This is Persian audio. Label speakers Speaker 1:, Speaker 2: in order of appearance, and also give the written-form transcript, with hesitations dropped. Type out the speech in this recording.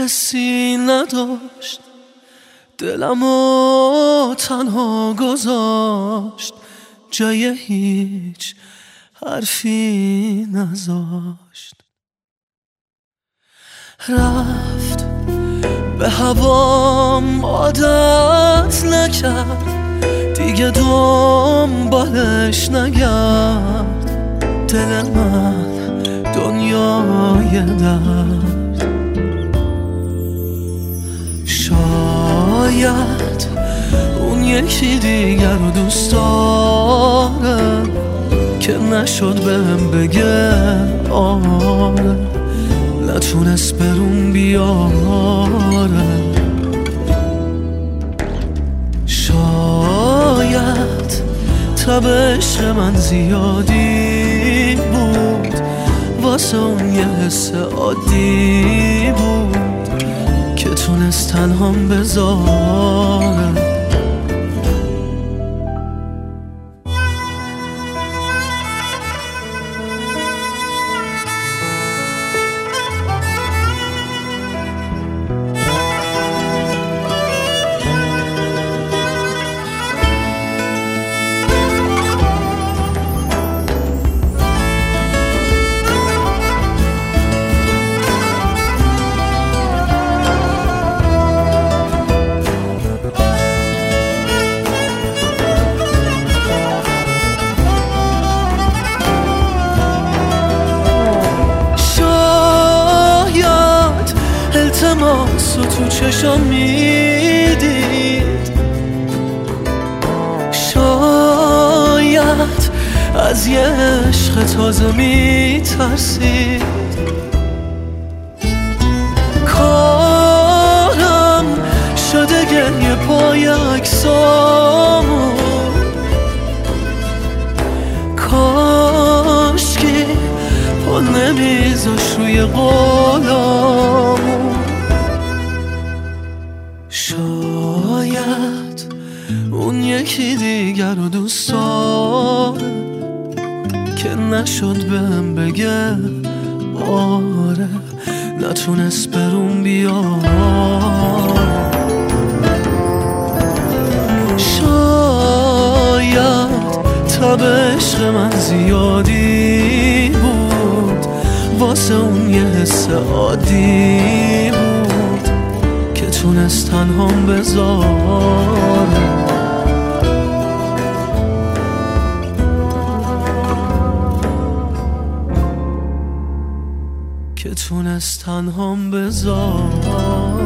Speaker 1: کسی نداشت دلمو تنها گذاشت، جای هیچ حرفی نذاشت. رفت به هوام عادت نکرد، دیگه دنبالش نگرد. دل من دنیای درد، شاید اون یکی دیگر رو دوست داره که نشد بهم بگه آره، نتونست برون بیاره. شاید تب عشق من زیادی بود، واسه اون یه حس عادی بود که تونست تنهام بذاره. التماس رو تو چشام میدید، شاید از یه عشق تازه میترسید. کارم شده گریه پای عکسامو، کاشکی پا نمیذاش روی قولامو. شاید اون یکی دیگر رو دوست داره که نشد بهم بگه آره، نتونست برون بیاره. شاید تب عشق من زیادی بود، واسه اون یه حس عادی بود که تونست تنهام بذاره. که تونست تنهام بذاره.